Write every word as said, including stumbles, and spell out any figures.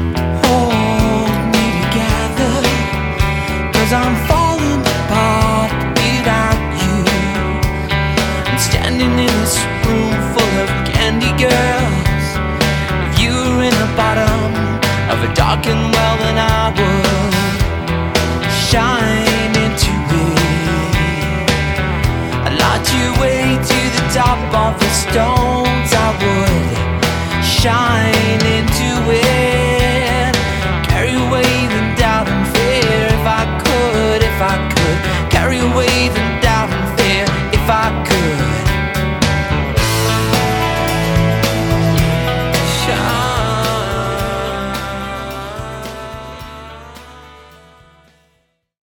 Hold me together, 'cause I'm falling apart without you. I'm standing in this room full of candy girls. If you were in the bottom of a darkened well, then I would shine into it. I'd light you way to the top of the stone.